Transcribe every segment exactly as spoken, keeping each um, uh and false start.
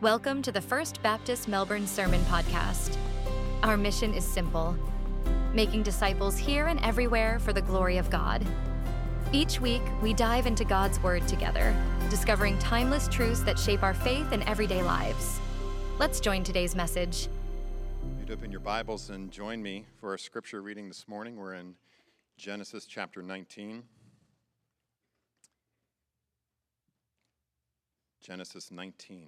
Welcome to the First Baptist Melbourne Sermon Podcast. Our mission is simple: making disciples here and everywhere for the glory of God. Each week, we dive into God's Word together, discovering timeless truths that shape our faith and everyday lives. Let's join today's message. You'd open your Bibles and join me for our scripture reading this morning. We're in Genesis chapter nineteen. Genesis nineteen.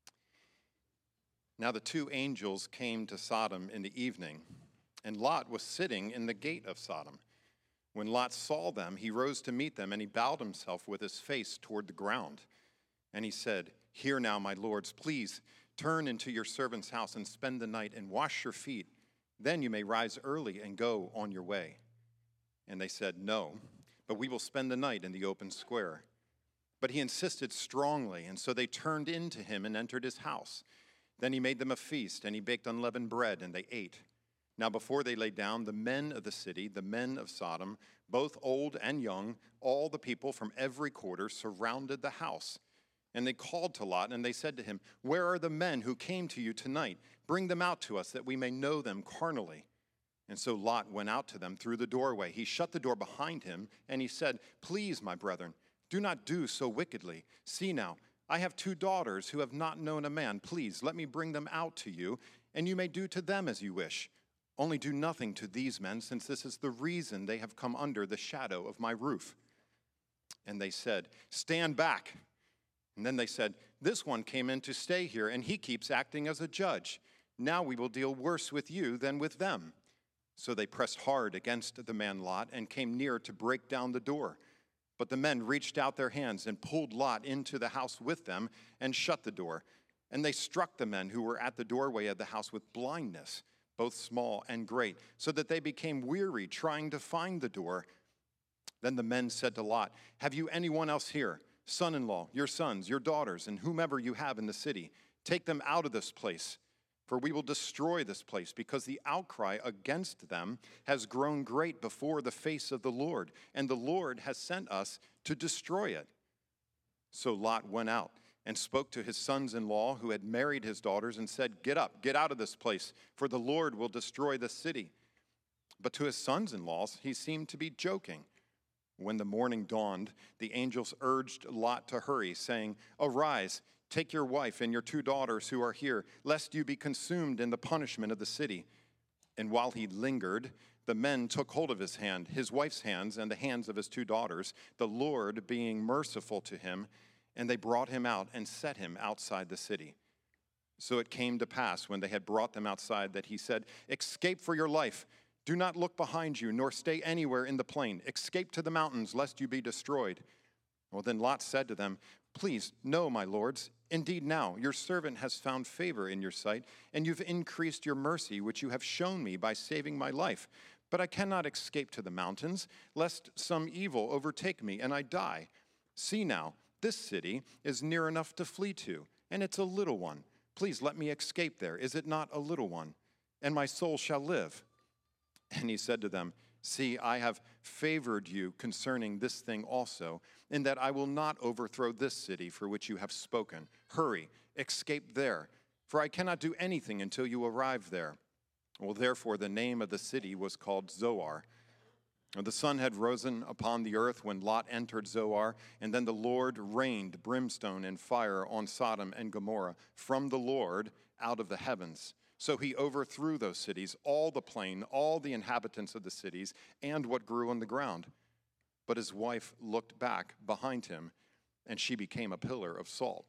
Now the two angels came to Sodom in the evening, and Lot was sitting in the gate of Sodom. When Lot saw them, he rose to meet them, and he bowed himself with his face toward the ground. And he said, "Hear now, my lords, please turn into your servant's house and spend the night and wash your feet. Then you may rise early and go on your way." And they said, "No, but we will spend the night in the open square." But he insisted strongly, and so they turned into him and entered his house. Then he made them a feast, and he baked unleavened bread, and they ate. Now before they lay down, the men of the city, the men of Sodom, both old and young, all the people from every quarter, surrounded the house. And they called to Lot, and they said to him, "Where are the men who came to you tonight? Bring them out to us, that we may know them carnally." And so Lot went out to them through the doorway. He shut the door behind him, and he said, "Please, my brethren, do not do so wickedly. See now, I have two daughters who have not known a man. Please, let me bring them out to you, and you may do to them as you wish. Only do nothing to these men, since this is the reason they have come under the shadow of my roof." And they said, "Stand back." And then they said, "This one came in to stay here, and he keeps acting as a judge. Now we will deal worse with you than with them." So they pressed hard against the man Lot and came near to break down the door. But the men reached out their hands and pulled Lot into the house with them and shut the door. And they struck the men who were at the doorway of the house with blindness, both small and great, so that they became weary trying to find the door. Then the men said to Lot, "Have you anyone else here? Son-in-law, your sons, your daughters, and whomever you have in the city. Take them out of this place, for we will destroy this place, because the outcry against them has grown great before the face of the Lord, and the Lord has sent us to destroy it." So Lot went out and spoke to his sons-in-law who had married his daughters and said, "Get up, get out of this place, for the Lord will destroy the city." But to his sons-in-laws he seemed to be joking. When the morning dawned, the angels urged Lot to hurry, saying, "Arise, take your wife and your two daughters who are here, lest you be consumed in the punishment of the city." And while he lingered, the men took hold of his hand, his wife's hands, and the hands of his two daughters, the Lord being merciful to him, and they brought him out and set him outside the city. So it came to pass, when they had brought them outside, that he said, "Escape for your life. Do not look behind you, nor stay anywhere in the plain. Escape to the mountains, lest you be destroyed." Well, then Lot said to them, "Please, no, my lords. Indeed now, your servant has found favor in your sight, and you've increased your mercy, which you have shown me by saving my life. But I cannot escape to the mountains, lest some evil overtake me and I die. See now, this city is near enough to flee to, and it's a little one. Please let me escape there. Is it not a little one? And my soul shall live." And he said to them, "See, I have favored you concerning this thing also, in that I will not overthrow this city for which you have spoken. Hurry, escape there, for I cannot do anything until you arrive there." Well, therefore the name of the city was called Zoar. The sun had risen upon the earth when Lot entered Zoar, and then the Lord rained brimstone and fire on Sodom and Gomorrah from the Lord out of the heavens. So he overthrew those cities, all the plain, all the inhabitants of the cities, and what grew on the ground. But his wife looked back behind him, and she became a pillar of salt.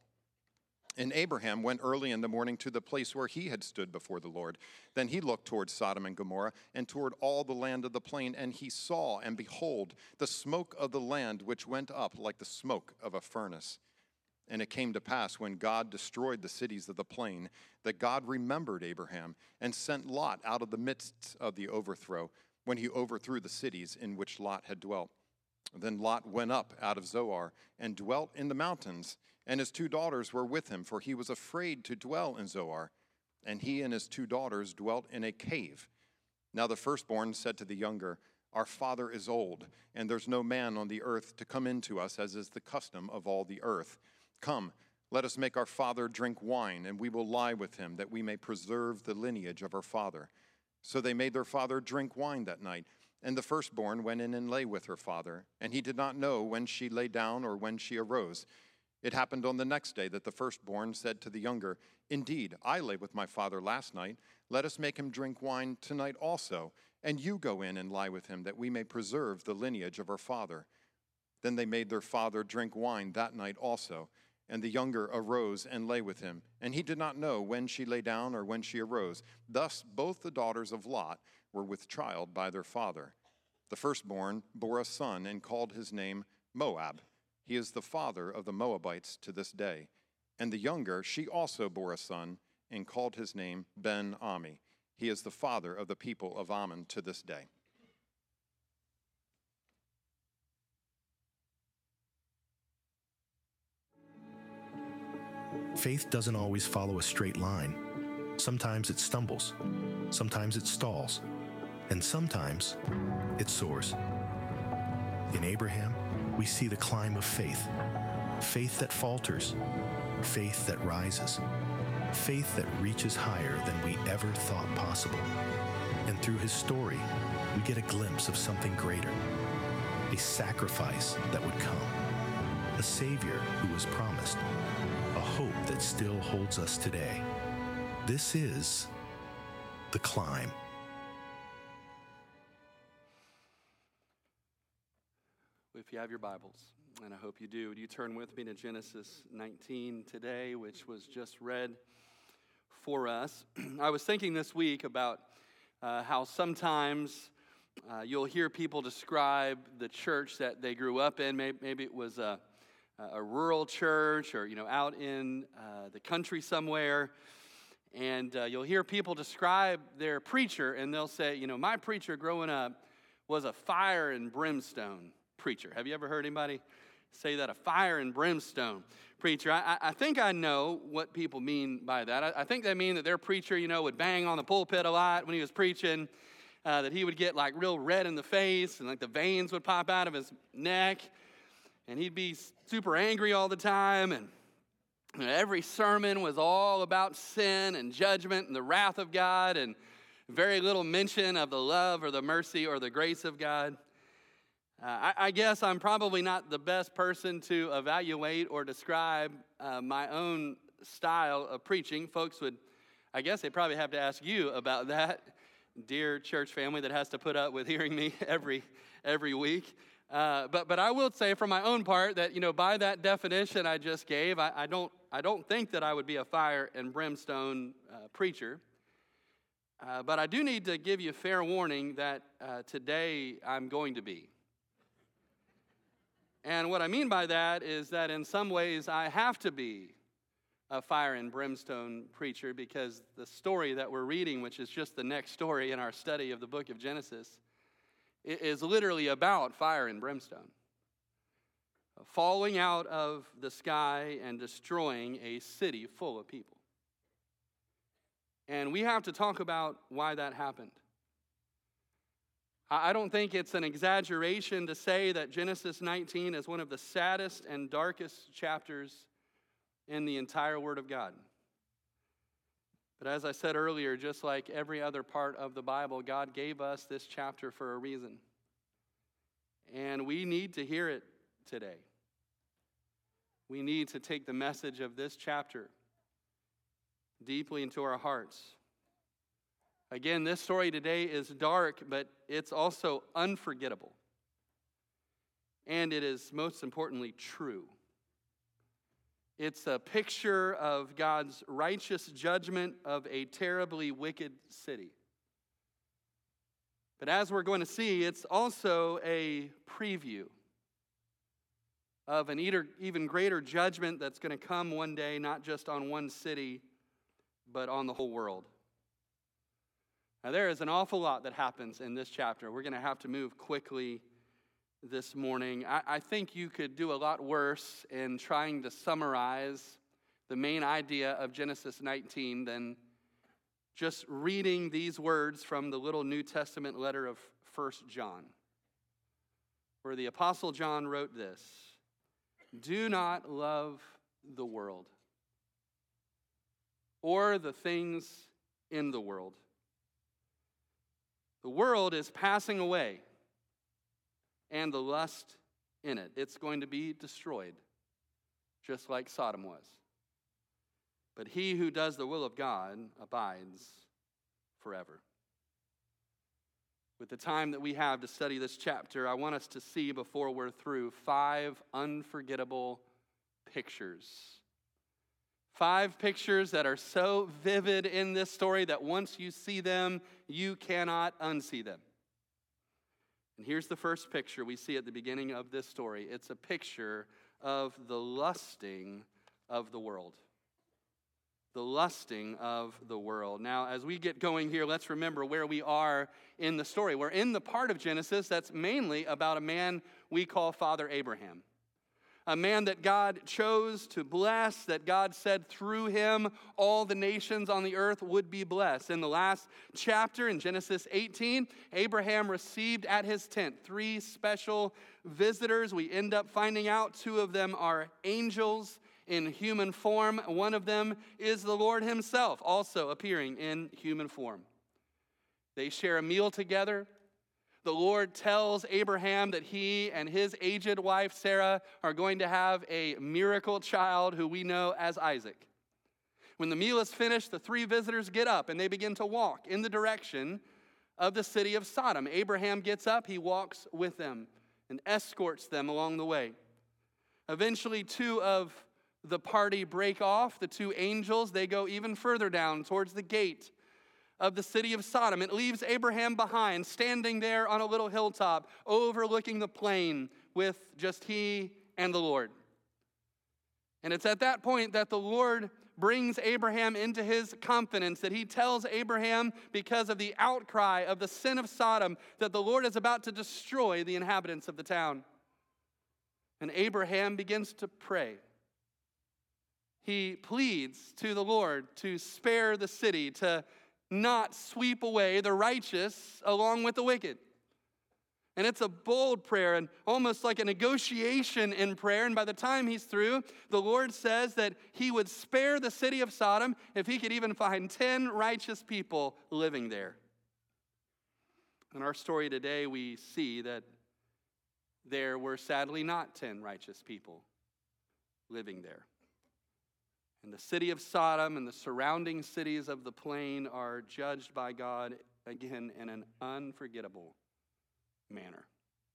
And Abraham went early in the morning to the place where he had stood before the Lord. Then he looked toward Sodom and Gomorrah and toward all the land of the plain, and he saw, and behold, the smoke of the land which went up like the smoke of a furnace. And it came to pass, when God destroyed the cities of the plain, that God remembered Abraham and sent Lot out of the midst of the overthrow, when he overthrew the cities in which Lot had dwelt. Then Lot went up out of Zoar and dwelt in the mountains, and his two daughters were with him, for he was afraid to dwell in Zoar. And he and his two daughters dwelt in a cave. Now the firstborn said to the younger, "Our father is old, and there's no man on the earth to come in to us, as is the custom of all the earth. Come, Let us make our father drink wine, and we will lie with him, that we may preserve the lineage of our father. So they made their father drink wine that night. And the firstborn went in and lay with her father, and he did not know when she lay down or when she arose. It happened on the next day that the firstborn said to the younger, Indeed, I lay with my father last night. Let us make him drink wine tonight also, and you go in and lie with him, that we may preserve the lineage of our father. Then they made their father drink wine that night also. And the younger arose and lay with him, and he did not know when she lay down or when she arose. Thus both the daughters of Lot were with child by their father. The firstborn bore a son and called his name Moab. He is the father of the Moabites to this day. And the younger, she also bore a son and called his name Ben-Ami. He is the father of the people of Ammon to this day. Faith doesn't always follow a straight line. Sometimes it stumbles, sometimes it stalls, and sometimes it soars. In Abraham, we see the climb of faith. Faith that falters, faith that rises, faith that reaches higher than we ever thought possible. And through his story, we get a glimpse of something greater, a sacrifice that would come, a Savior who was promised, a hope that still holds us today. This is The Climb. If you have your Bibles, and I hope you do, would you turn with me to Genesis nineteen today, which was just read for us. I was thinking this week about uh, how sometimes uh, you'll hear people describe the church that they grew up in. Maybe, maybe it was a a rural church, or, you know, out in uh, the country somewhere, and uh, you'll hear people describe their preacher, and they'll say, you know, my preacher growing up was a fire and brimstone preacher. Have you ever heard anybody say that? A fire and brimstone preacher. I, I think I know what people mean by that. I, I think they mean that their preacher, you know, would bang on the pulpit a lot when he was preaching, uh, that he would get like real red in the face, and like the veins would pop out of his neck, and he'd be super angry all the time, and you know, every sermon was all about sin and judgment and the wrath of God, and very little mention of the love or the mercy or the grace of God. Uh, I, I guess I'm probably not the best person to evaluate or describe uh, my own style of preaching. Folks would, I guess they probably have to ask you about that, dear church family that has to put up with hearing me every every week. Uh, but but I will say for my own part that, you know, by that definition I just gave, I, I don't I don't think that I would be a fire and brimstone uh, preacher. Uh, but I do need to give you fair warning that uh, today I'm going to be. And what I mean by that is that in some ways I have to be a fire and brimstone preacher, because the story that we're reading, which is just the next story in our study of the book of Genesis, is literally about fire and brimstone, falling out of the sky and destroying a city full of people. And we have to talk about why that happened. I don't think it's an exaggeration to say that Genesis nineteen is one of the saddest and darkest chapters in the entire Word of God. But as I said earlier, just like every other part of the Bible, God gave us this chapter for a reason. And we need to hear it today. We need to take the message of this chapter deeply into our hearts. Again, this story today is dark, but it's also unforgettable. And it is, most importantly, true. It's a picture of God's righteous judgment of a terribly wicked city. But as we're going to see, it's also a preview of an even greater judgment that's going to come one day, not just on one city, but on the whole world. Now, there is an awful lot that happens in this chapter. We're going to have to move quickly this morning. I, I think you could do a lot worse in trying to summarize the main idea of Genesis nineteen than just reading these words from the little New Testament letter of First John, where the Apostle John wrote this: "Do not love the world or the things in the world. The world is passing away, and the lust in it. It's going to be destroyed, just like Sodom was. But he who does the will of God abides forever. With the time that we have to study this chapter, I want us to see, before we're through, five unforgettable pictures. Five pictures that are so vivid in this story that once you see them, you cannot unsee them. And here's the first picture we see at the beginning of this story. It's a picture of the lusting of the world. The lusting of the world. Now, as we get going here, let's remember where we are in the story. We're in the part of Genesis that's mainly about a man we call Father Abraham. A man that God chose to bless, that God said through him all the nations on the earth would be blessed. In the last chapter, in Genesis eighteen, Abraham received at his tent three special visitors. We end up finding out two of them are angels in human form. One of them is the Lord himself, also appearing in human form. They share a meal together. The Lord tells Abraham that he and his aged wife, Sarah, are going to have a miracle child who we know as Isaac. When the meal is finished, the three visitors get up and they begin to walk in the direction of the city of Sodom. Abraham gets up, he walks with them and escorts them along the way. Eventually, two of the party break off. The two angels, they go even further down towards the gate of the city of Sodom. It leaves Abraham behind, standing there on a little hilltop, overlooking the plain with just he and the Lord. And it's at that point that the Lord brings Abraham into his confidence, that he tells Abraham, because of the outcry of the sin of Sodom, that the Lord is about to destroy the inhabitants of the town. And Abraham begins to pray. He pleads to the Lord to spare the city, to not sweep away the righteous along with the wicked. And it's a bold prayer and almost like a negotiation in prayer. And by the time he's through, the Lord says that he would spare the city of Sodom if he could even find ten righteous people living there. In our story today, we see that there were sadly not ten righteous people living there. And the city of Sodom and the surrounding cities of the plain are judged by God, again, in an unforgettable manner.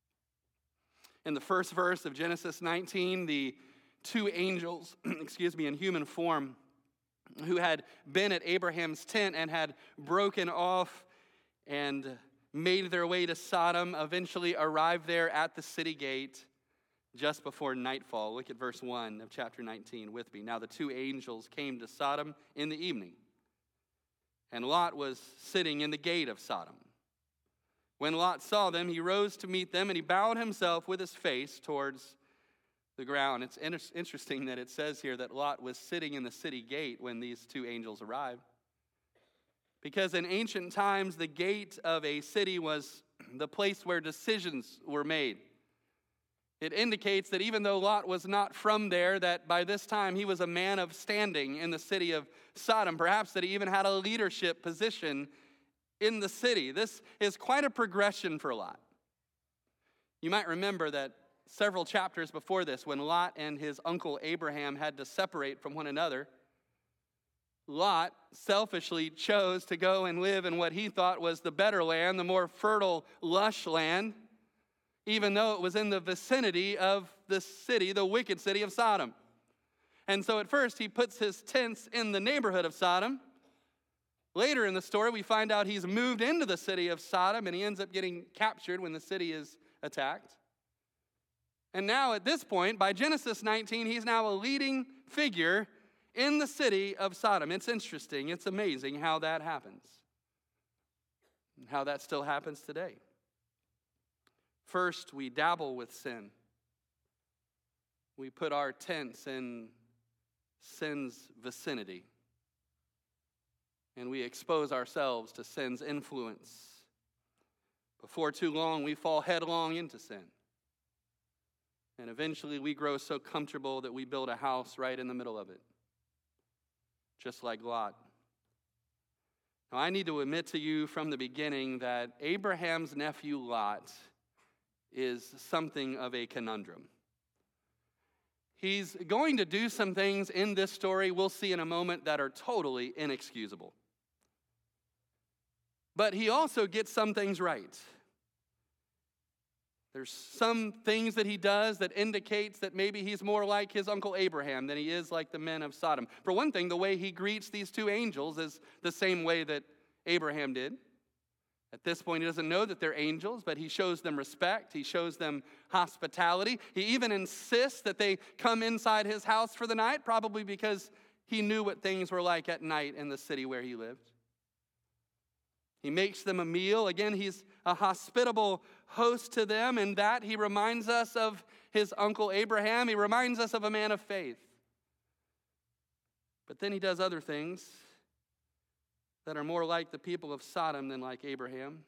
In the first verse of Genesis nineteen, the two angels, excuse me, in human form, who had been at Abraham's tent and had broken off and made their way to Sodom, eventually arrived there at the city gate just before nightfall. Look at verse one of chapter nineteen with me. Now the two angels came to Sodom in the evening, and Lot was sitting in the gate of Sodom. When Lot saw them, he rose to meet them, and he bowed himself with his face towards the ground. It's inter- interesting that it says here that Lot was sitting in the city gate when these two angels arrived. Because in ancient times, the gate of a city was the place where decisions were made. It indicates that even though Lot was not from there, that by this time he was a man of standing in the city of Sodom. Perhaps that he even had a leadership position in the city. This is quite a progression for Lot. You might remember that several chapters before this, when Lot and his uncle Abraham had to separate from one another, Lot selfishly chose to go and live in what he thought was the better land, the more fertile, lush land, even though it was in the vicinity of the city, the wicked city of Sodom. And so at first he puts his tents in the neighborhood of Sodom. Later in the story, we find out he's moved into the city of Sodom, and he ends up getting captured when the city is attacked. And now at this point, by Genesis nineteen, he's now a leading figure in the city of Sodom. It's interesting, it's amazing how that happens, and how that still happens today. First, we dabble with sin. We put our tents in sin's vicinity, and we expose ourselves to sin's influence. Before too long, we fall headlong into sin. And eventually we grow so comfortable that we build a house right in the middle of it. just like Lot. Now, I need to admit to you from the beginning that Abraham's nephew Lot is something of a conundrum. He's going to do some things in this story we'll see in a moment that are totally inexcusable. But he also gets some things right. There's some things that he does that indicates that maybe he's more like his uncle Abraham than he is like the men of Sodom. For one thing, the way he greets these two angels is the same way that Abraham did. At this point, he doesn't know that they're angels, but he shows them respect. He shows them hospitality. He even insists that they come inside his house for the night, probably because he knew what things were like at night in the city where he lived. He makes them a meal. Again, he's a hospitable host to them. In that, he reminds us of his uncle Abraham. He reminds us of a man of faith. But then he does other things that are more like the people of Sodom than like Abraham.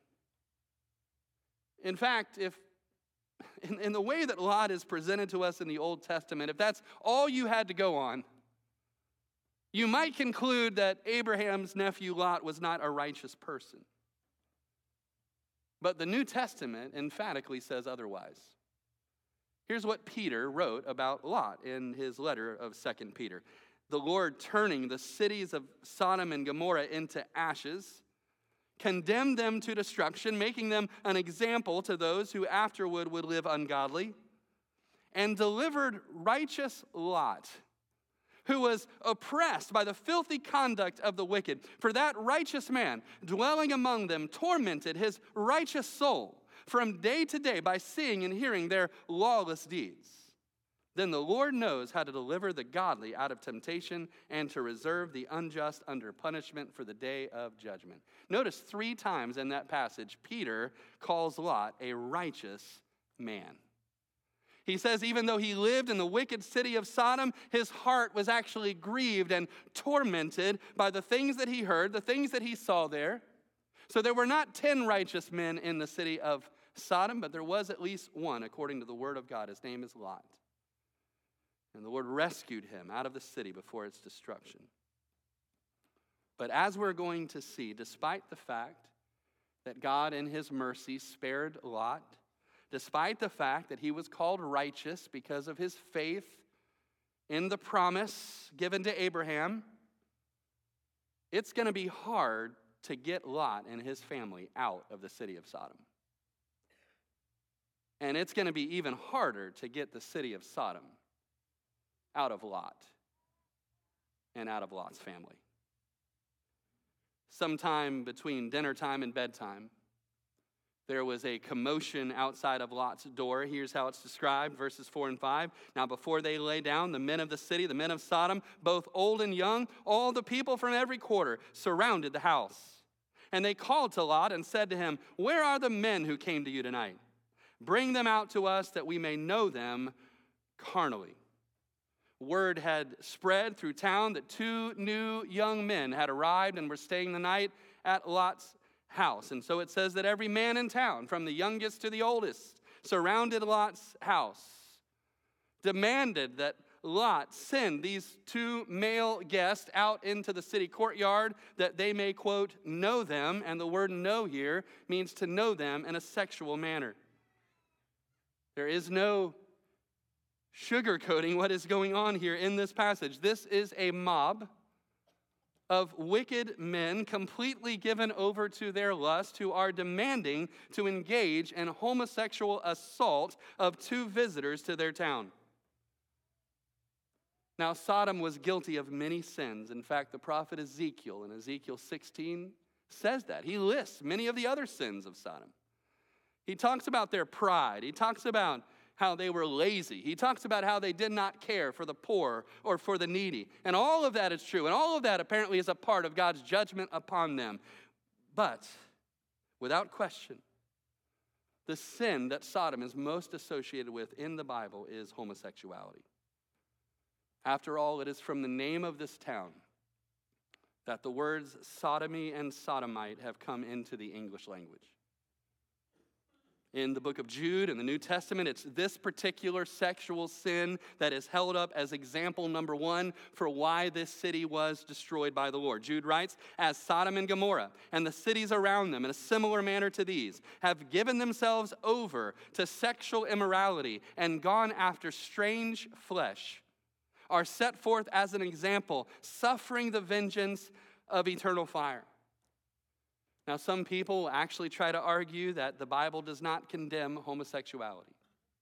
In fact, if in, in the way that Lot is presented to us in the Old Testament, if that's all you had to go on, you might conclude that Abraham's nephew Lot was not a righteous person. But the New Testament emphatically says otherwise. Here's what Peter wrote about Lot in his letter of Second Peter. The Lord, turning the cities of Sodom and Gomorrah into ashes, condemned them to destruction, making them an example to those who afterward would live ungodly, and delivered righteous Lot, who was oppressed by the filthy conduct of the wicked. For that righteous man, dwelling among them, tormented his righteous soul from day to day by seeing and hearing their lawless deeds. Then the Lord knows how to deliver the godly out of temptation and to reserve the unjust under punishment for the day of judgment. Notice three times in that passage, Peter calls Lot a righteous man. He says even though he lived in the wicked city of Sodom, his heart was actually grieved and tormented by the things that he heard, the things that he saw there. So there were not ten righteous men in the city of Sodom, but there was at least one, according to the word of God. His name is Lot. And the Lord rescued him out of the city before its destruction. But as we're going to see, despite the fact that God in his mercy spared Lot, despite the fact that he was called righteous because of his faith in the promise given to Abraham, it's going to be hard to get Lot and his family out of the city of Sodom. And it's going to be even harder to get the city of Sodom out of Lot and out of Lot's family. Sometime between dinner time and bedtime, there was a commotion outside of Lot's door. Here's how it's described, verses four and five. Now before they lay down, the men of the city, the men of Sodom, both old and young, all the people from every quarter, surrounded the house. And they called to Lot and said to him, "Where are the men who came to you tonight? Bring them out to us that we may know them carnally." Word had spread through town that two new young men had arrived and were staying the night at Lot's house. And so it says that every man in town, from the youngest to the oldest, surrounded Lot's house, demanded that Lot send these two male guests out into the city courtyard that they may, quote, know them. And the word know here means to know them in a sexual manner. There is no sugarcoating what is going on here in this passage. This is a mob of wicked men completely given over to their lust who are demanding to engage in homosexual assault of two visitors to their town. Now, Sodom was guilty of many sins. In fact, the prophet Ezekiel in Ezekiel sixteen says that. He lists many of the other sins of Sodom. He talks about their pride. He talks about how they were lazy. He talks about how they did not care for the poor or for the needy. And all of that is true. And all of that apparently is a part of God's judgment upon them. But without question, the sin that Sodom is most associated with in the Bible is homosexuality. After all, it is from the name of this town that the words sodomy and sodomite have come into the English language. In the book of Jude, in the New Testament, it's this particular sexual sin that is held up as example number one for why this city was destroyed by the Lord. Jude writes, as Sodom and Gomorrah and the cities around them in a similar manner to these have given themselves over to sexual immorality and gone after strange flesh, are set forth as an example, suffering the vengeance of eternal fire. Now, some people actually try to argue that the Bible does not condemn homosexuality.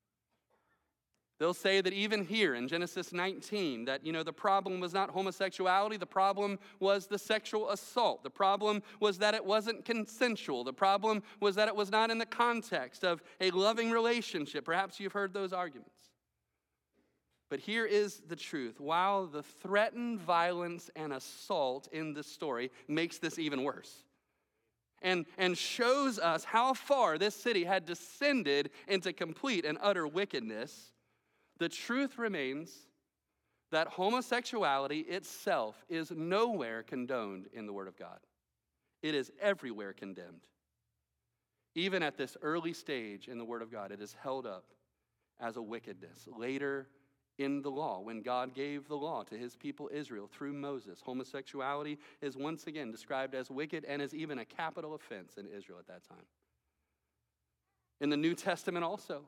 They'll say that even here in Genesis nineteen, that, you know, the problem was not homosexuality, the problem was the sexual assault. The problem was that it wasn't consensual. The problem was that it was not in the context of a loving relationship. Perhaps you've heard those arguments. But here is the truth. While the threatened violence and assault in this story makes this even worse, And, and shows us how far this city had descended into complete and utter wickedness, the truth remains that homosexuality itself is nowhere condoned in the Word of God. It is everywhere condemned. Even at this early stage in the Word of God, it is held up as a wickedness. Later in the law, when God gave the law to his people Israel through Moses, homosexuality is once again described as wicked and is even a capital offense in Israel at that time. In the New Testament also,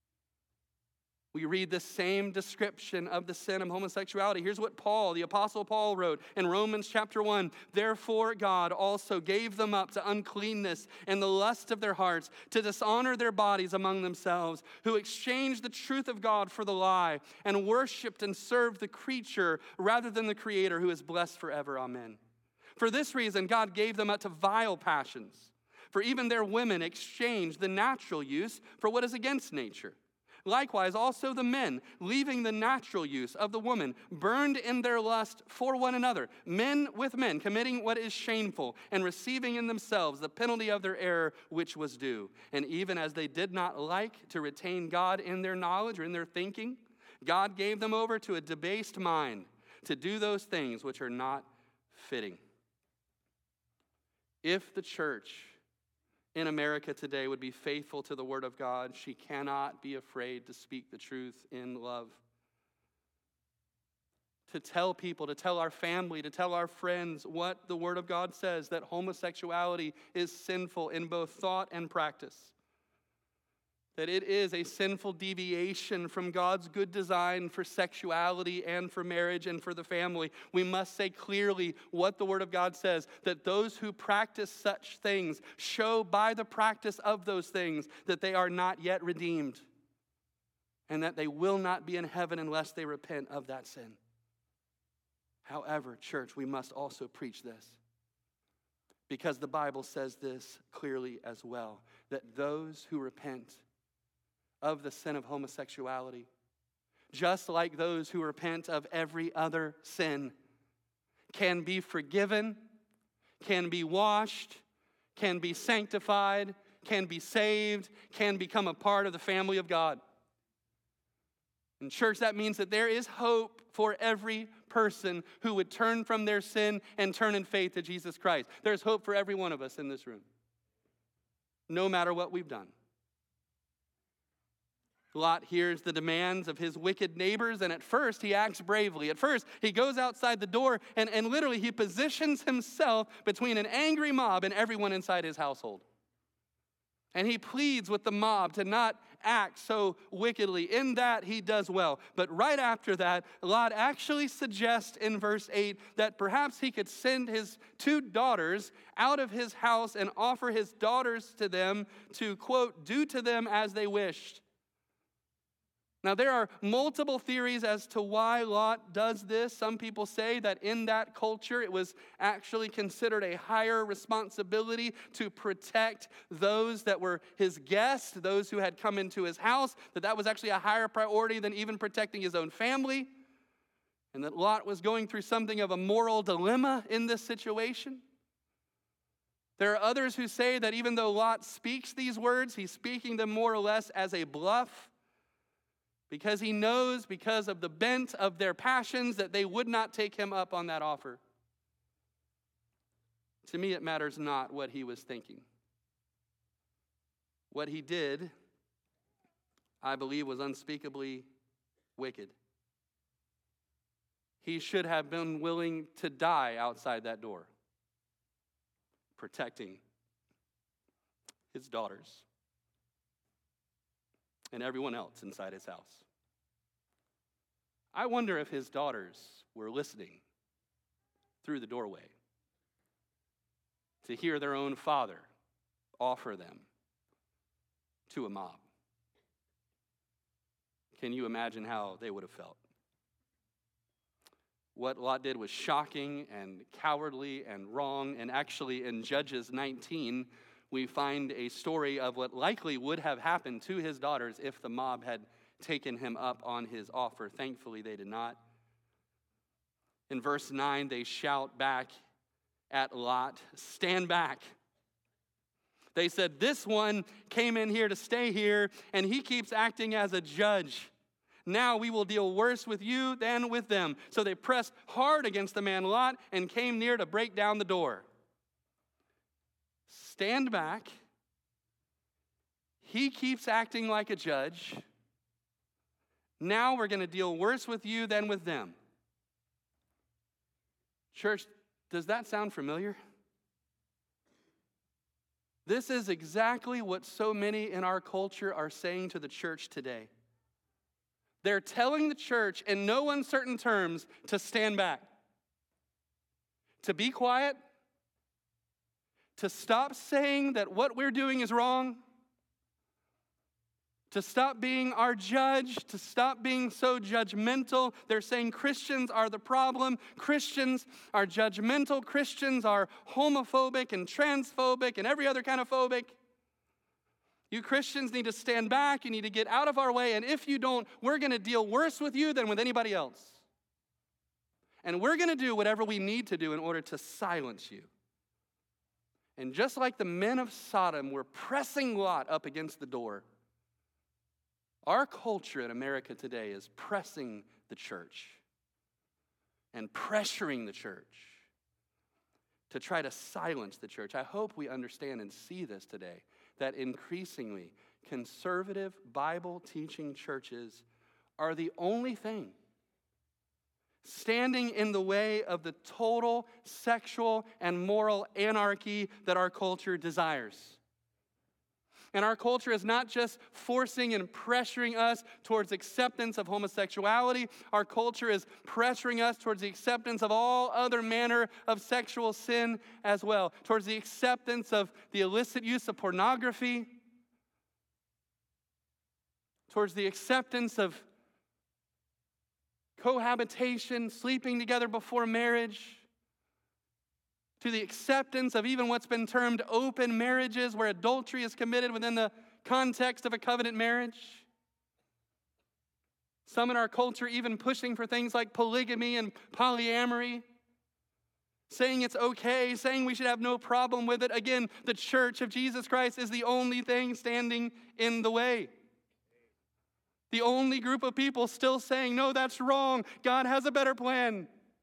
we read the same description of the sin of homosexuality. Here's what Paul, the Apostle Paul, wrote in Romans chapter one. Therefore God also gave them up to uncleanness and the lust of their hearts, to dishonor their bodies among themselves, who exchanged the truth of God for the lie, and worshiped and served the creature rather than the Creator, who is blessed forever. Amen. For this reason God gave them up to vile passions, for even their women exchanged the natural use for what is against nature. Likewise, also the men, leaving the natural use of the woman, burned in their lust for one another, men with men, committing what is shameful, and receiving in themselves the penalty of their error which was due. And even as they did not like to retain God in their knowledge or in their thinking, God gave them over to a debased mind to do those things which are not fitting. If the church in America today would be faithful to the Word of God, she cannot be afraid to speak the truth in love. To tell people, to tell our family, to tell our friends what the Word of God says, that homosexuality is sinful in both thought and practice. That it is a sinful deviation from God's good design for sexuality and for marriage and for the family. We must say clearly what the Word of God says, that those who practice such things show by the practice of those things that they are not yet redeemed, and that they will not be in heaven unless they repent of that sin. However, church, we must also preach this, because the Bible says this clearly as well, that those who repent of the sin of homosexuality, just like those who repent of every other sin, can be forgiven, can be washed, can be sanctified, can be saved, can become a part of the family of God. In church, that means that there is hope for every person who would turn from their sin and turn in faith to Jesus Christ. There's hope for every one of us in this room, no matter what we've done. Lot hears the demands of his wicked neighbors, and at first he acts bravely. At first he goes outside the door and, and literally he positions himself between an angry mob and everyone inside his household. And he pleads with the mob to not act so wickedly. In that he does well. But right after that, Lot actually suggests in verse eight that perhaps he could send his two daughters out of his house and offer his daughters to them to, quote, do to them as they wished. Now, there are multiple theories as to why Lot does this. Some people say that in that culture, it was actually considered a higher responsibility to protect those that were his guests, those who had come into his house, that that was actually a higher priority than even protecting his own family, and that Lot was going through something of a moral dilemma in this situation. There are others who say that even though Lot speaks these words, he's speaking them more or less as a bluff, because he knows, because of the bent of their passions, that they would not take him up on that offer. To me, it matters not what he was thinking. What he did, I believe, was unspeakably wicked. He should have been willing to die outside that door, protecting his daughters and everyone else inside his house. I wonder if his daughters were listening through the doorway to hear their own father offer them to a mob. Can you imagine how they would have felt? What Lot did was shocking and cowardly and wrong, and actually in Judges nineteen, we find a story of what likely would have happened to his daughters if the mob had taken him up on his offer. Thankfully, they did not. In verse nine, they shout back at Lot, "Stand back." They said, "This one came in here to stay here, and he keeps acting as a judge. Now we will deal worse with you than with them." So they pressed hard against the man Lot and came near to break down the door. Stand back. He keeps acting like a judge. Now we're going to deal worse with you than with them. Church, does that sound familiar? This is exactly what so many in our culture are saying to the church today. They're telling the church in no uncertain terms to stand back, to be quiet, to stop saying that what we're doing is wrong, to stop being our judge, to stop being so judgmental. They're saying Christians are the problem. Christians are judgmental. Christians are homophobic and transphobic and every other kind of phobic. You Christians need to stand back. You need to get out of our way. And if you don't, we're going to deal worse with you than with anybody else. And we're going to do whatever we need to do in order to silence you. And just like the men of Sodom were pressing Lot up against the door, our culture in America today is pressing the church and pressuring the church to try to silence the church. I hope we understand and see this today, that increasingly conservative Bible-teaching churches are the only thing standing in the way of the total sexual and moral anarchy that our culture desires. And our culture is not just forcing and pressuring us towards acceptance of homosexuality. Our culture is pressuring us towards the acceptance of all other manner of sexual sin as well, towards the acceptance of the illicit use of pornography, towards the acceptance of cohabitation, sleeping together before marriage, to the acceptance of even what's been termed open marriages, where adultery is committed within the context of a covenant marriage. Some in our culture even pushing for things like polygamy and polyamory, saying it's okay, saying we should have no problem with it. Again, the church of Jesus Christ is the only thing standing in the way. The only group of people still saying, no, that's wrong. God has a better plan.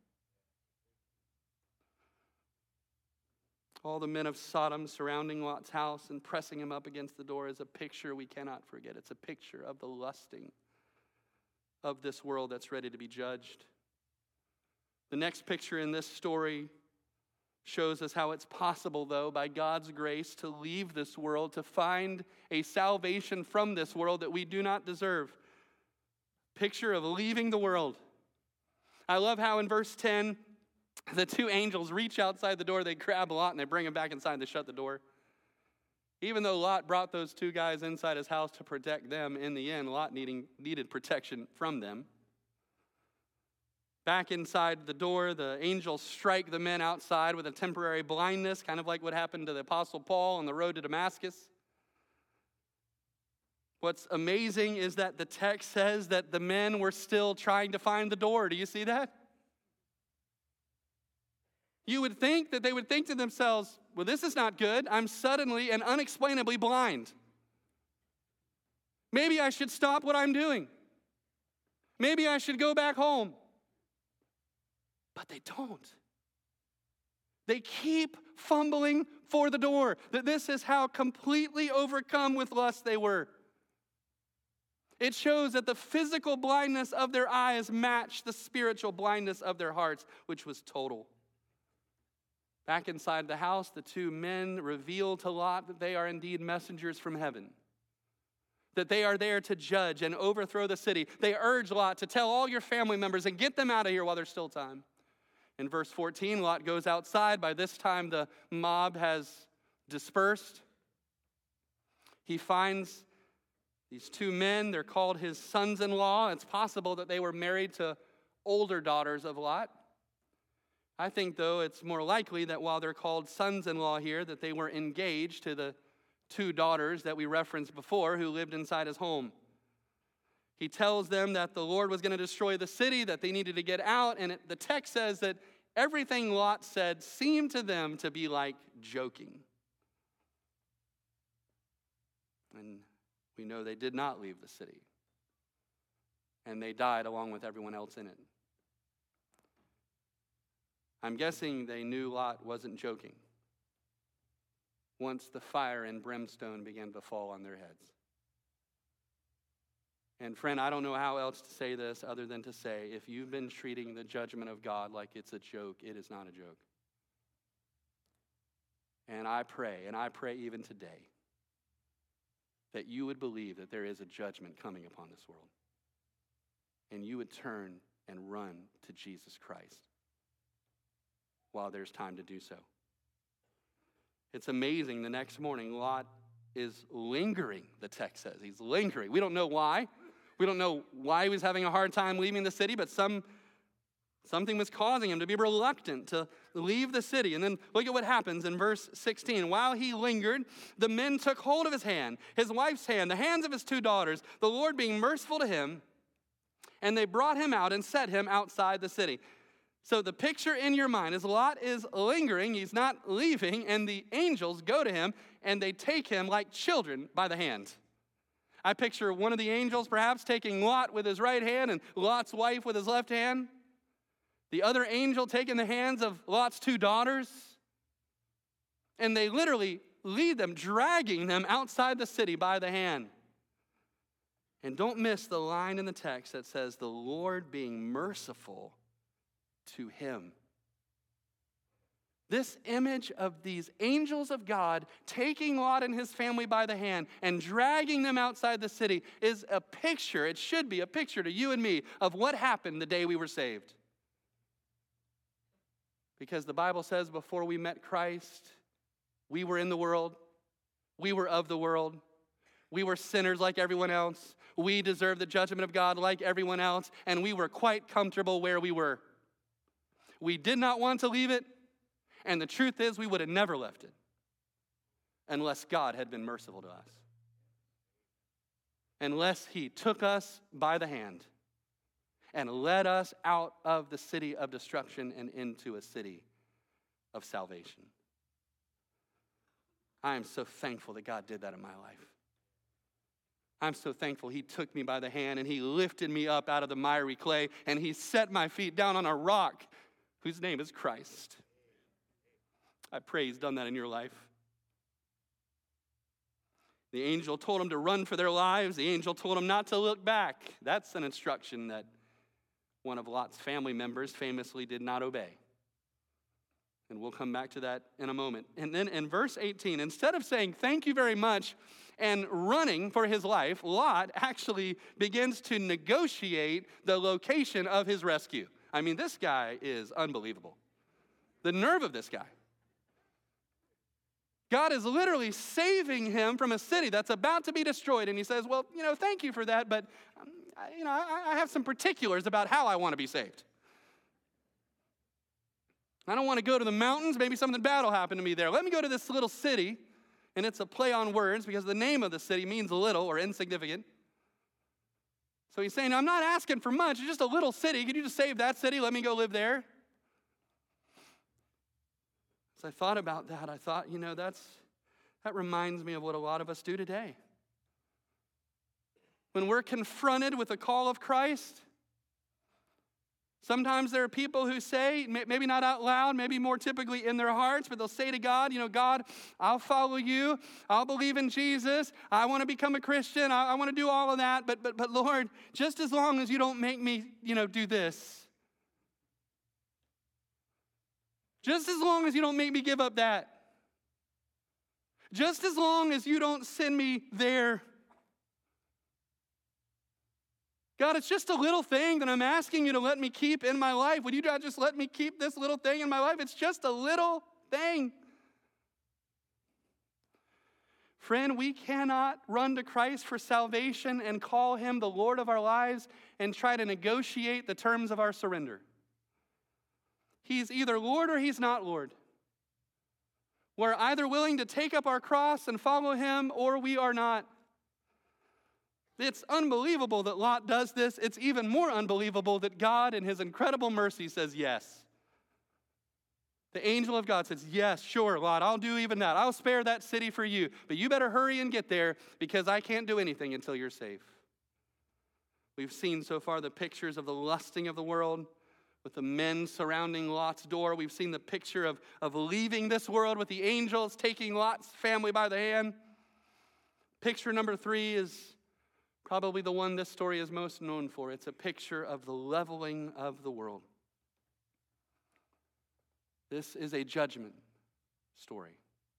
All the men of Sodom surrounding Lot's house and pressing him up against the door is a picture we cannot forget. It's a picture of the lusting of this world that's ready to be judged. The next picture in this story shows us how it's possible, though, by God's grace, to leave this world, to find a salvation from this world that we do not deserve. Picture of leaving the world. I love how in verse ten, the two angels reach outside the door, they grab Lot, and they bring him back inside to shut the door. Even though Lot brought those two guys inside his house to protect them, in the end, Lot needing, needed protection from them. Back inside the door, the angels strike the men outside with a temporary blindness, kind of like what happened to the Apostle Paul on the road to Damascus. What's amazing is that the text says that the men were still trying to find the door. Do you see that? You would think that they would think to themselves, well, this is not good. I'm suddenly and unexplainably blind. Maybe I should stop what I'm doing. Maybe I should go back home. But they don't. They keep fumbling for the door. That this is how completely overcome with lust they were. It shows that the physical blindness of their eyes matched the spiritual blindness of their hearts, which was total. Back inside the house, the two men reveal to Lot that they are indeed messengers from heaven, that they are there to judge and overthrow the city. They urge Lot to tell all your family members and get them out of here while there's still time. In verse fourteen, Lot goes outside. By this time, the mob has dispersed. He finds these two men. They're called his sons-in-law. It's possible that they were married to older daughters of Lot. I think, though, it's more likely that while they're called sons-in-law here, that they were engaged to the two daughters that we referenced before who lived inside his home. He tells them that the Lord was going to destroy the city, that they needed to get out, and it, the text says that everything Lot said seemed to them to be like joking. And we know they did not leave the city, and they died along with everyone else in it. I'm guessing they knew Lot wasn't joking once the fire and brimstone began to fall on their heads. And friend, I don't know how else to say this other than to say, if you've been treating the judgment of God like it's a joke, it is not a joke. And I pray, and I pray even today, that you would believe that there is a judgment coming upon this world. And you would turn and run to Jesus Christ while there's time to do so. It's amazing. The next morning, Lot is lingering, the text says. He's lingering. We don't know why. We don't know why he was having a hard time leaving the city, but some something was causing him to be reluctant to leave the city. And then look at what happens in verse sixteen. While he lingered, the men took hold of his hand, his wife's hand, the hands of his two daughters, the Lord being merciful to him, and they brought him out and set him outside the city. So the picture in your mind is Lot is lingering, he's not leaving, and the angels go to him, and they take him like children by the hand. I picture one of the angels perhaps taking Lot with his right hand and Lot's wife with his left hand. The other angel taking the hands of Lot's two daughters. And they literally lead them, dragging them outside the city by the hand. And don't miss the line in the text that says, the Lord being merciful to him. This image of these angels of God taking Lot and his family by the hand and dragging them outside the city is a picture, it should be a picture to you and me of what happened the day we were saved. Because the Bible says before we met Christ, we were in the world, we were of the world, we were sinners like everyone else, we deserved the judgment of God like everyone else, and we were quite comfortable where we were. We did not want to leave it, and the truth is we would have never left it unless God had been merciful to us. Unless he took us by the hand and led us out of the city of destruction and into a city of salvation. I am so thankful that God did that in my life. I'm so thankful he took me by the hand and he lifted me up out of the miry clay and he set my feet down on a rock whose name is Christ. I pray he's done that in your life. The angel told him to run for their lives. The angel told him not to look back. That's an instruction that one of Lot's family members famously did not obey. And we'll come back to that in a moment. And then in verse eighteen, instead of saying thank you very much and running for his life, Lot actually begins to negotiate the location of his rescue. I mean, this guy is unbelievable. The nerve of this guy. God is literally saving him from a city that's about to be destroyed. And he says, well, you know, thank you for that, but, um, I, you know, I, I have some particulars about how I want to be saved. I don't want to go to the mountains. Maybe something bad will happen to me there. Let me go to this little city. And it's a play on words because the name of the city means little or insignificant. So he's saying, I'm not asking for much. It's just a little city. Could you just save that city? Let me go live there. As I thought about that, I thought, you know, that's that reminds me of what a lot of us do today. When we're confronted with the call of Christ, Sometimes there are people who say, maybe not out loud, maybe more typically in their hearts, but they'll say to God, you know, God, I'll follow you. I'll believe in Jesus. I want to become a Christian. I, I want to do all of that. But, but, but Lord, just as long as you don't make me, you know, do this. Just as long as you don't make me give up that. Just as long as you don't send me there. God, it's just a little thing that I'm asking you to let me keep in my life. Would you not just let me keep this little thing in my life? It's just a little thing. Friend, we cannot run to Christ for salvation and call him the Lord of our lives and try to negotiate the terms of our surrender. He's either Lord or he's not Lord. We're either willing to take up our cross and follow him or we are not. It's unbelievable that Lot does this. It's even more unbelievable that God in his incredible mercy says yes. The angel of God says, yes, sure, Lot, I'll do even that. I'll spare that city for you. But you better hurry and get there because I can't do anything until you're safe. We've seen so far the pictures of the lusting of the world with the men surrounding Lot's door. We've seen the picture of, of leaving this world with the angels taking Lot's family by the hand. Picture number three is probably the one this story is most known for. It's a picture of the leveling of the world. This is a judgment story.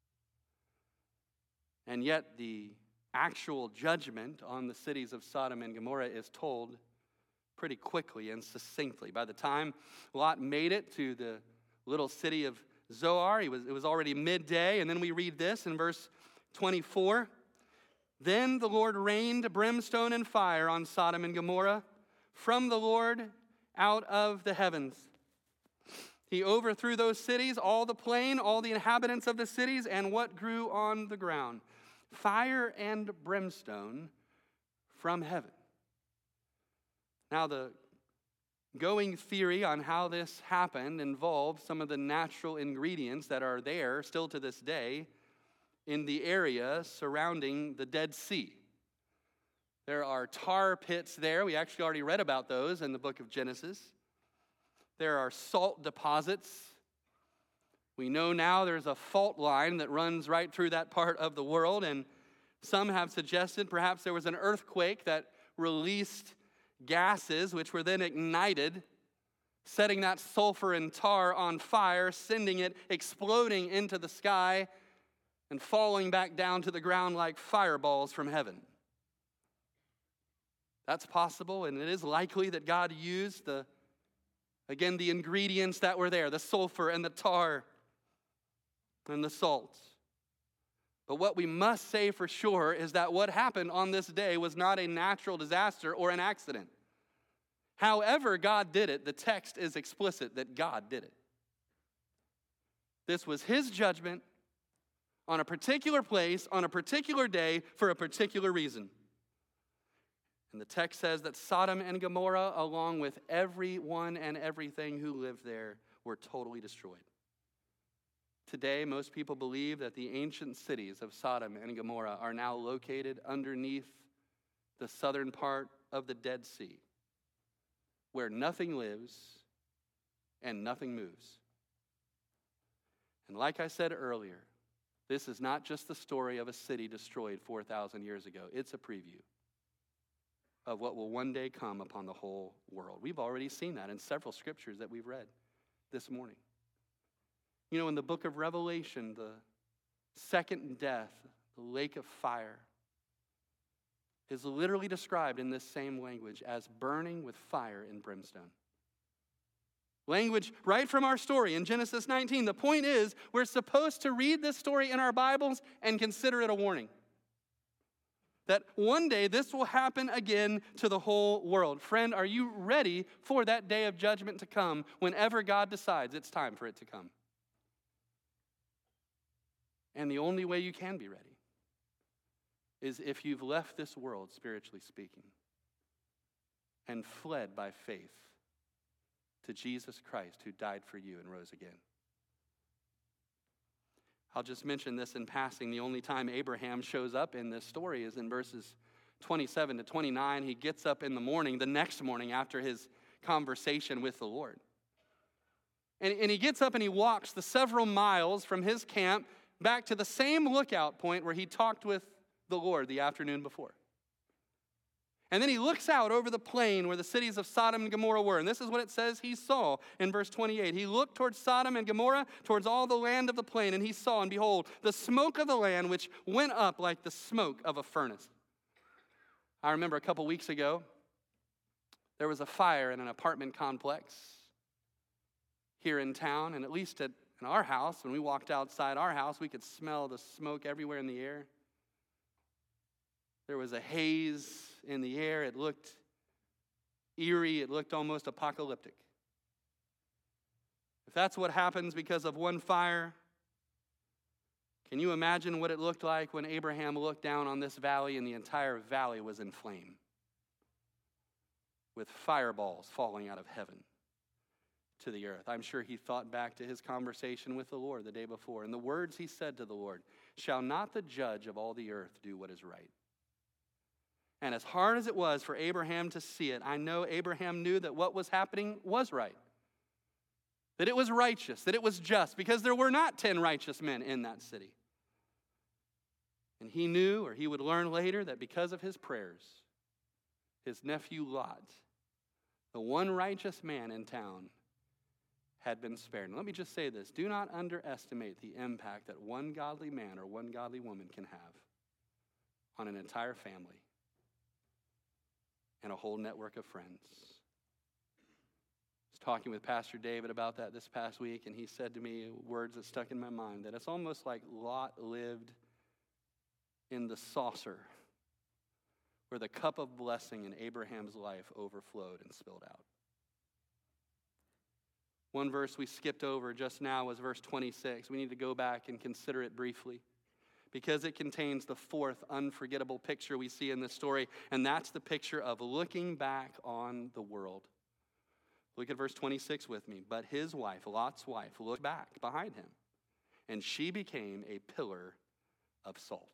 And yet the actual judgment on the cities of Sodom and Gomorrah is told pretty quickly and succinctly. By the time Lot made it to the little city of Zoar, he was, it was already midday, and then we read this in verse twenty-four. Then the Lord rained brimstone and fire on Sodom and Gomorrah from the Lord out of the heavens. He overthrew those cities, all the plain, all the inhabitants of the cities, and what grew on the ground. Fire and brimstone from heaven. Now, the going theory on how this happened involves some of the natural ingredients that are there still to this day in the area surrounding the Dead Sea. There are tar pits there. We actually already read about those in the book of Genesis. There are salt deposits. We know now there's a fault line that runs right through that part of the world, and some have suggested perhaps there was an earthquake that released gases which were then ignited, setting that sulfur and tar on fire, sending it exploding into the sky and falling back down to the ground like fireballs from heaven. That's possible, and it is likely that God used the, again, the ingredients that were there, the sulfur and the tar and the salt. But what we must say for sure is that what happened on this day was not a natural disaster or an accident. However God did it, the text is explicit that God did it. This was his judgment on a particular place, on a particular day, for a particular reason. And the text says that Sodom and Gomorrah, along with everyone and everything who lived there, were totally destroyed. Today, most people believe that the ancient cities of Sodom and Gomorrah are now located underneath the southern part of the Dead Sea, where nothing lives and nothing moves. And like I said earlier, this is not just the story of a city destroyed four thousand years ago. It's a preview of what will one day come upon the whole world. We've already seen that in several scriptures that we've read this morning. You know, in the book of Revelation, the second death, the lake of fire, is literally described in this same language as burning with fire and brimstone. Language right from our story in Genesis nineteen. The point is, we're supposed to read this story in our Bibles and consider it a warning. That one day this will happen again to the whole world. Friend, are you ready for that day of judgment to come whenever God decides it's time for it to come? And the only way you can be ready is if you've left this world, spiritually speaking, and fled by faith to Jesus Christ, who died for you and rose again. I'll just mention this in passing. The only time Abraham shows up in this story is in verses twenty-seven to twenty-nine. He gets up in the morning, the next morning after his conversation with the Lord. And, and he gets up and he walks the several miles from his camp back to the same lookout point where he talked with the Lord the afternoon before. And then he looks out over the plain where the cities of Sodom and Gomorrah were. And this is what it says he saw in verse twenty-eight. He looked towards Sodom and Gomorrah, towards all the land of the plain, and he saw, and behold, the smoke of the land which went up like the smoke of a furnace. I remember a couple weeks ago, there was a fire in an apartment complex here in town, and at least at in our house, when we walked outside our house, we could smell the smoke everywhere in the air. There was a haze in the air. It looked eerie. It looked almost apocalyptic. If that's what happens because of one fire, can you imagine what it looked like when Abraham looked down on this valley and the entire valley was in flame, with fireballs falling out of heaven to the earth? I'm sure he thought back to his conversation with the Lord the day before, and the words he said to the Lord, "Shall not the judge of all the earth do what is right?" And as hard as it was for Abraham to see it, I know Abraham knew that what was happening was right, that it was righteous, that it was just, because there were not ten righteous men in that city. And he knew, or he would learn later, that because of his prayers, his nephew Lot, the one righteous man in town, had been spared. And let me just say this. Do not underestimate the impact that one godly man or one godly woman can have on an entire family and a whole network of friends. I was talking with Pastor David about that this past week, and he said to me words that stuck in my mind, that it's almost like Lot lived in the saucer where the cup of blessing in Abraham's life overflowed and spilled out. One verse we skipped over just now was verse twenty-six. We need to go back and consider it briefly, because it contains the fourth unforgettable picture we see in this story, and that's the picture of looking back on the world. Look at verse twenty-six with me. But his wife, Lot's wife, looked back behind him, and she became a pillar of salt.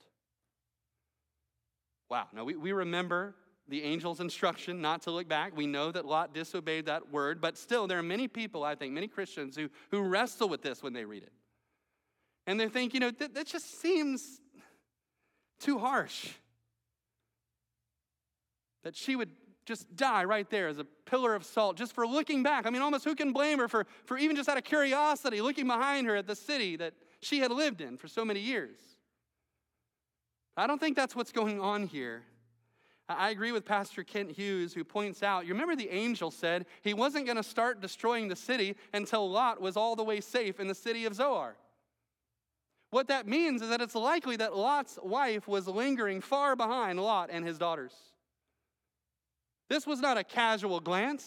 Wow. Now, we, we remember the angel's instruction not to look back. We know that Lot disobeyed that word, but still, there are many people, I think, many Christians who, who wrestle with this when they read it. And they think, you know, that, that just seems too harsh. That she would just die right there as a pillar of salt just for looking back. I mean, almost who can blame her for, for even just out of curiosity looking behind her at the city that she had lived in for so many years? I don't think that's what's going on here. I agree with Pastor Kent Hughes, who points out, you remember the angel said he wasn't going to start destroying the city until Lot was all the way safe in the city of Zoar. What that means is that it's likely that Lot's wife was lingering far behind Lot and his daughters. This was not a casual glance.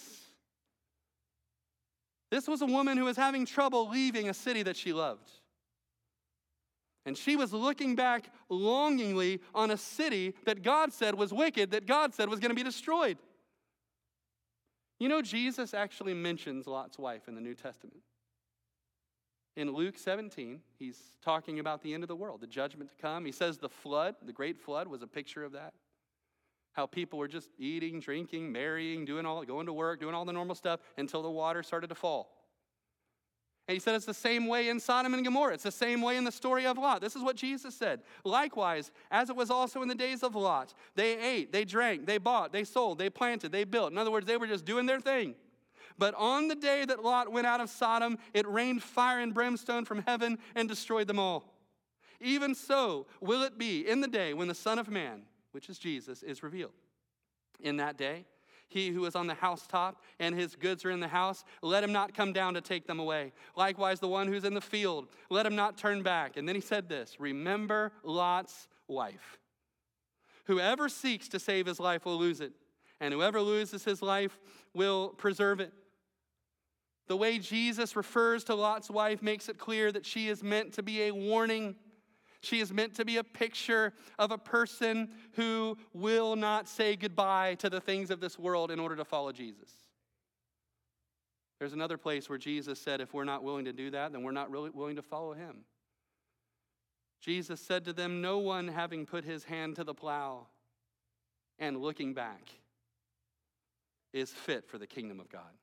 This was a woman who was having trouble leaving a city that she loved. And she was looking back longingly on a city that God said was wicked, that God said was going to be destroyed. You know, Jesus actually mentions Lot's wife in the New Testament. In Luke seventeen, he's talking about the end of the world, the judgment to come. He says the flood, the great flood, was a picture of that. How people were just eating, drinking, marrying, doing all, going to work, doing all the normal stuff until the water started to fall. And he said it's the same way in Sodom and Gomorrah. It's the same way in the story of Lot. This is what Jesus said. Likewise, as it was also in the days of Lot, they ate, they drank, they bought, they sold, they planted, they built. In other words, they were just doing their thing. But on the day that Lot went out of Sodom, it rained fire and brimstone from heaven and destroyed them all. Even so will it be in the day when the Son of Man, which is Jesus, is revealed. In that day, he who is on the housetop and his goods are in the house, let him not come down to take them away. Likewise, the one who's in the field, let him not turn back. And then he said this, remember Lot's wife. Whoever seeks to save his life will lose it, and whoever loses his life will preserve it. The way Jesus refers to Lot's wife makes it clear that she is meant to be a warning. She is meant to be a picture of a person who will not say goodbye to the things of this world in order to follow Jesus. There's another place where Jesus said if we're not willing to do that, then we're not really willing to follow him. Jesus said to them, no one having put his hand to the plow and looking back is fit for the kingdom of God.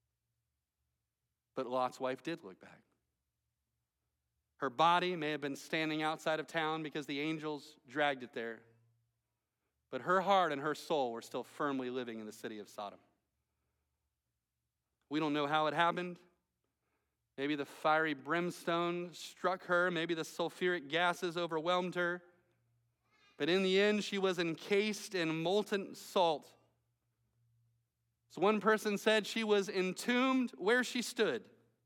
But Lot's wife did look back. Her body may have been standing outside of town because the angels dragged it there. But her heart and her soul were still firmly living in the city of Sodom. We don't know how it happened. Maybe the fiery brimstone struck her. Maybe the sulfuric gases overwhelmed her. But in the end, she was encased in molten salt. So one person said she was entombed where she stood.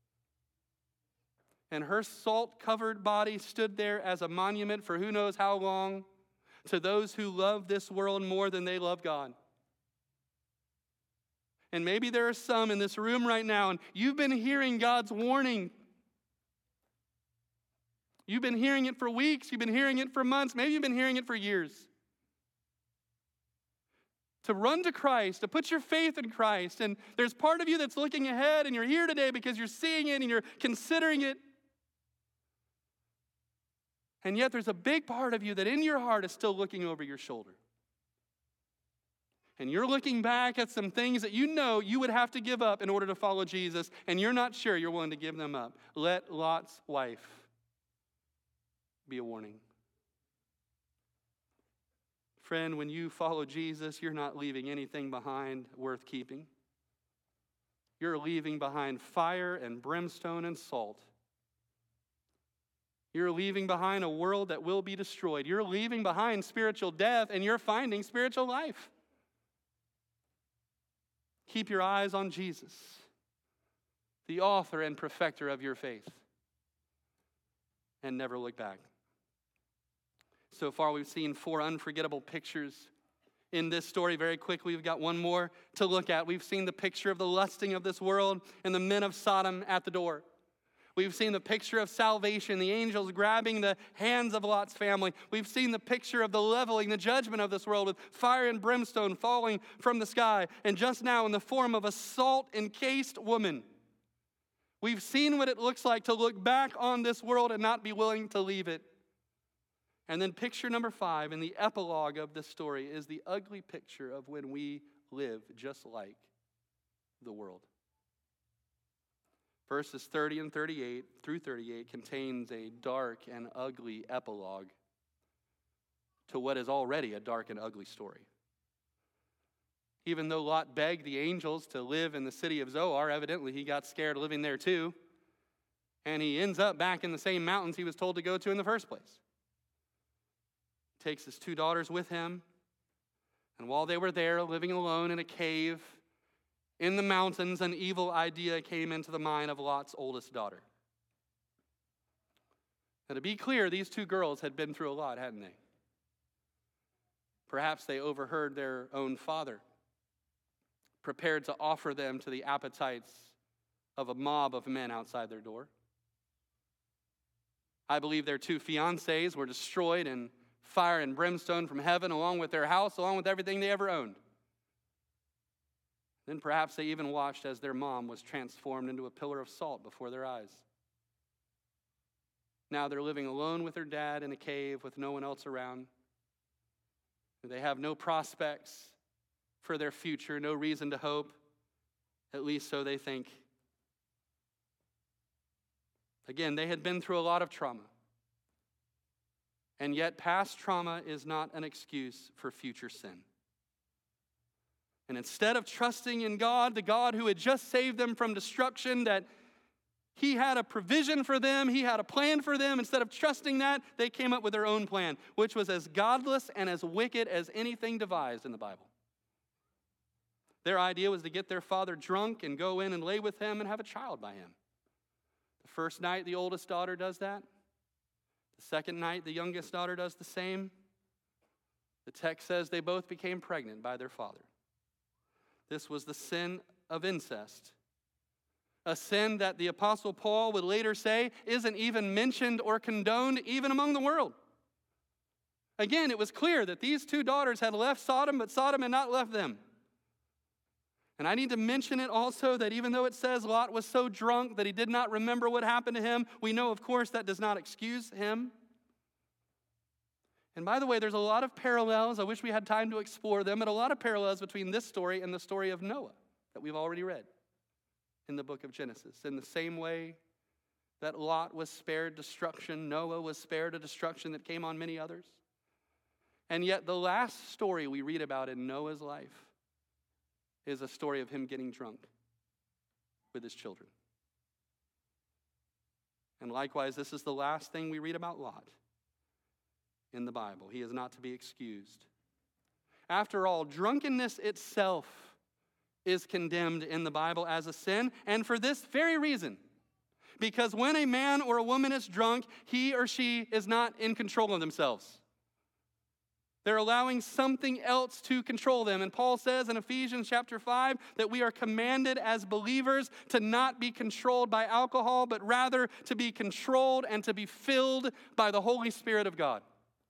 And her salt-covered body stood there as a monument for who knows how long to those who love this world more than they love God. And maybe there are some in this room right now, and you've been hearing God's warning. You've been hearing it for weeks. You've been hearing it for months. Maybe you've been hearing it for years. To run to Christ, to put your faith in Christ. And there's part of you that's looking ahead, and you're here today because you're seeing it and you're considering it. And yet there's a big part of you that in your heart is still looking over your shoulder. And you're looking back at some things that you know you would have to give up in order to follow Jesus, and you're not sure you're willing to give them up. Let Lot's wife be a warning. Friend, when you follow Jesus, you're not leaving anything behind worth keeping. You're leaving behind fire and brimstone and salt. You're leaving behind a world that will be destroyed. You're leaving behind spiritual death, and you're finding spiritual life. Keep your eyes on Jesus, the author and perfecter of your faith, and never look back. So far, we've seen four unforgettable pictures in this story. Very quickly, we've got one more to look at. We've seen the picture of the lusting of this world and the men of Sodom at the door. We've seen the picture of salvation, the angels grabbing the hands of Lot's family. We've seen the picture of the leveling, the judgment of this world with fire and brimstone falling from the sky. And just now, in the form of a salt-encased woman, we've seen what it looks like to look back on this world and not be willing to leave it. And then picture number five, in the epilogue of this story, is the ugly picture of when we live just like the world. Verses thirty and thirty-eight through thirty-eight contains a dark and ugly epilogue to what is already a dark and ugly story. Even though Lot begged the angels to live in the city of Zoar, evidently he got scared living there too. And he ends up back in the same mountains he was told to go to in the first place. Takes his two daughters with him. And while they were there living alone in a cave in the mountains, an evil idea came into the mind of Lot's oldest daughter. Now, to be clear, these two girls had been through a lot, hadn't they? Perhaps they overheard their own father, prepared to offer them to the appetites of a mob of men outside their door. I believe their two fiancés were destroyed in fire and brimstone from heaven, along with their house, along with everything they ever owned. Then perhaps they even watched as their mom was transformed into a pillar of salt before their eyes. Now they're living alone with their dad in a cave with no one else around. They have no prospects for their future, no reason to hope, at least so they think. Again, they had been through a lot of trauma. And yet past trauma is not an excuse for future sin. And instead of trusting in God, the God who had just saved them from destruction, that he had a provision for them, he had a plan for them, instead of trusting that, they came up with their own plan, which was as godless and as wicked as anything devised in the Bible. Their idea was to get their father drunk and go in and lay with him and have a child by him. The first night, the oldest daughter does that. The second night, the youngest daughter does the same. The text says they both became pregnant by their father. This was the sin of incest. A sin that the Apostle Paul would later say isn't even mentioned or condoned even among the world. Again, it was clear that these two daughters had left Sodom, but Sodom had not left them. And I need to mention it also that even though it says Lot was so drunk that he did not remember what happened to him, we know, of course, that does not excuse him. And by the way, there's a lot of parallels. I wish we had time to explore them, but a lot of parallels between this story and the story of Noah. that we've already read in the book of Genesis. In the same way that Lot was spared destruction, Noah was spared a destruction that came on many others. And yet the last story we read about in Noah's life is a story of him getting drunk with his children. And likewise, this is the last thing we read about Lot in the Bible. He is not to be excused. After all, drunkenness itself is condemned in the Bible as a sin, and for this very reason. Because when a man or a woman is drunk, he or she is not in control of themselves. They're allowing something else to control them. And Paul says in Ephesians chapter five that we are commanded as believers to not be controlled by alcohol, but rather to be controlled and to be filled by the Holy Spirit of God.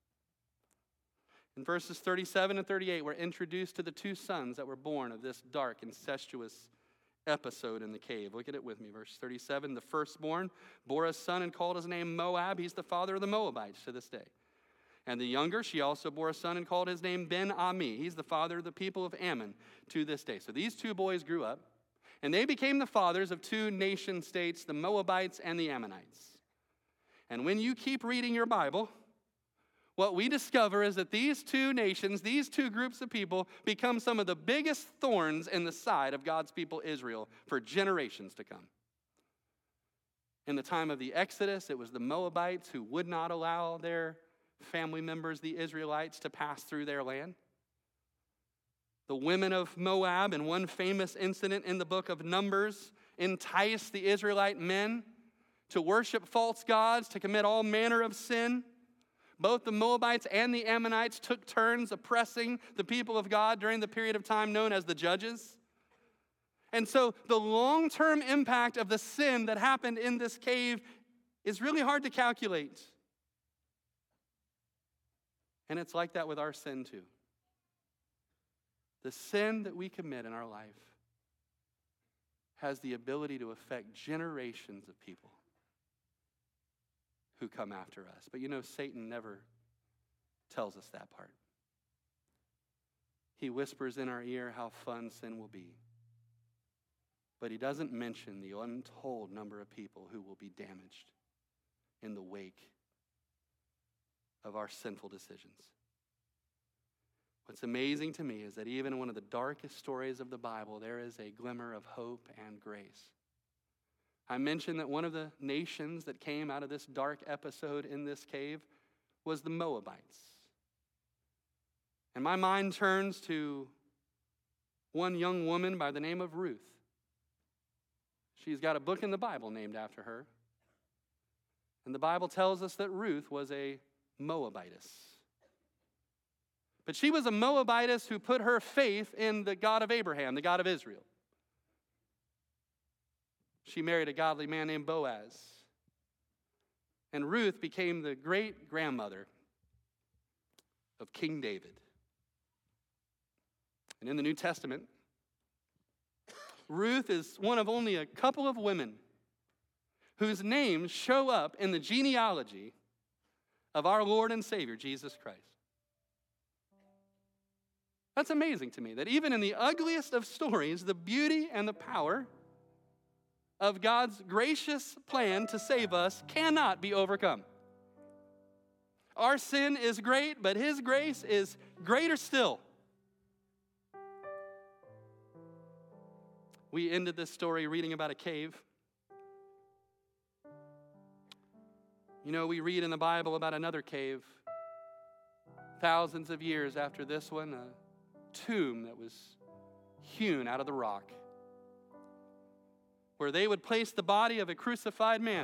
In verses thirty-seven and thirty-eight, we're introduced to the two sons that were born of this dark, incestuous episode in the cave. Look at it with me. Verse thirty-seven, the firstborn bore a son and called his name Moab. He's the father of the Moabites to this day. And the younger, she also bore a son and called his name Ben-Ami. He's the father of the people of Ammon to this day. So these two boys grew up, and they became the fathers of two nation states, the Moabites and the Ammonites. And when you keep reading your Bible, what we discover is that these two nations, these two groups of people, become some of the biggest thorns in the side of God's people Israel for generations to come. In the time of the Exodus, it was the Moabites who would not allow their family members, the Israelites, to pass through their land. The women of Moab, in one famous incident in the book of Numbers, enticed the Israelite men to worship false gods, to commit all manner of sin. Both the Moabites and the Ammonites took turns oppressing the people of God during the period of time known as the Judges. And so the long-term impact of the sin that happened in this cave is really hard to calculate. And it's like that with our sin too. The sin that we commit in our life has the ability to affect generations of people who come after us. But you know, Satan never tells us that part. He whispers in our ear how fun sin will be. But he doesn't mention the untold number of people who will be damaged in the wake of our sinful decisions. What's amazing to me is that even in one of the darkest stories of the Bible, there is a glimmer of hope and grace. I mentioned that one of the nations that came out of this dark episode in this cave was the Moabites. And my mind turns to one young woman by the name of Ruth. She's got a book in the Bible named after her. And the Bible tells us that Ruth was a Moabitess. But she was a Moabitess who put her faith in the God of Abraham, the God of Israel. She married a godly man named Boaz. And Ruth became the great-grandmother of King David. And in the New Testament, Ruth is one of only a couple of women whose names show up in the genealogy of our Lord and Savior, Jesus Christ. That's amazing to me, that even in the ugliest of stories, the beauty and the power of God's gracious plan to save us cannot be overcome. Our sin is great, but His grace is greater still. We ended this story reading about a cave. You know, we read in the Bible about another cave, thousands of years after this one, a tomb that was hewn out of the rock, where they would place the body of a crucified man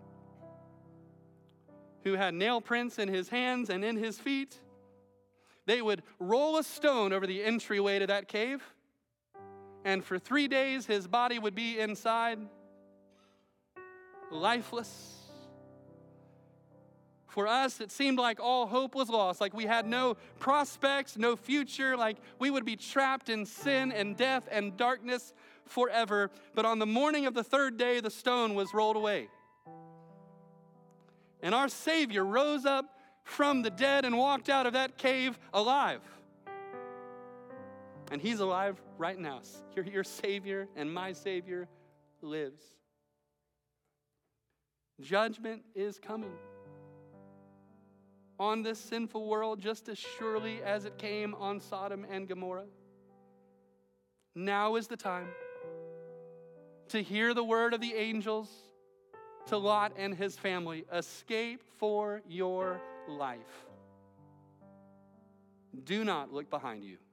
who had nail prints in his hands and in his feet. They would roll a stone over the entryway to that cave, and for three days his body would be inside, lifeless. For us, it seemed like all hope was lost, like we had no prospects, no future, like we would be trapped in sin and death and darkness forever. But on the morning of the third day, the stone was rolled away. And our Savior rose up from the dead and walked out of that cave alive. And he's alive right now. Your, your Savior and my Savior lives. Judgment is coming on this sinful world just as surely as it came on Sodom and Gomorrah. Now is the time to hear the word of the angels to Lot and his family. Escape for your life. Do not look behind you.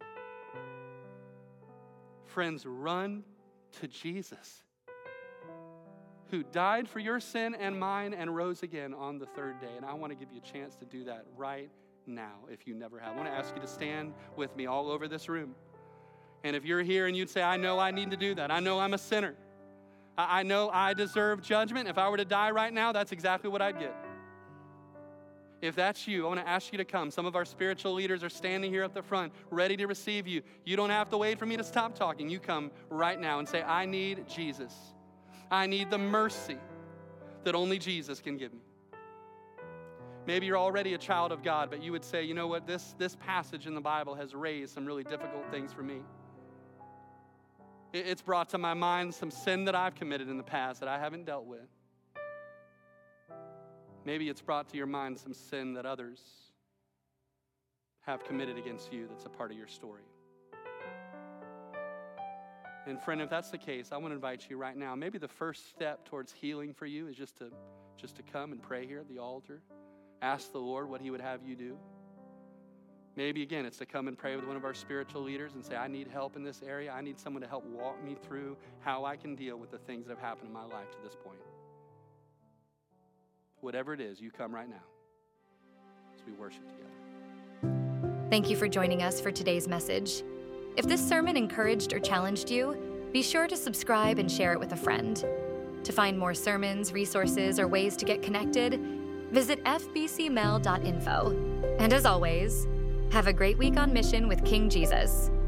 Friends, run to Jesus, who died for your sin and mine and rose again on the third day. And I want to give you a chance to do that right now if you never have. I want to ask you to stand with me all over this room. And if you're here and you'd say, I know I need to do that. I know I'm a sinner. I know I deserve judgment. If I were to die right now, that's exactly what I'd get. If that's you, I want to ask you to come. Some of our spiritual leaders are standing here at the front, ready to receive you. You don't have to wait for me to stop talking. You come right now and say, I need Jesus. I need the mercy that only Jesus can give me. Maybe you're already a child of God, but you would say, you know what, this, this passage in the Bible has raised some really difficult things for me. It, it's brought to my mind some sin that I've committed in the past that I haven't dealt with. Maybe it's brought to your mind some sin that others have committed against you that's a part of your story. And friend, if that's the case, I want to invite you right now. Maybe the first step towards healing for you is just to, just to come and pray here at the altar. Ask the Lord what he would have you do. Maybe, again, it's to come and pray with one of our spiritual leaders and say, I need help in this area. I need someone to help walk me through how I can deal with the things that have happened in my life to this point. Whatever it is, you come right now as we worship together. Thank you for joining us for today's message. If this sermon encouraged or challenged you, be sure to subscribe and share it with a friend. To find more sermons, resources, or ways to get connected, visit f b c mel dot info. And as always, have a great week on mission with King Jesus.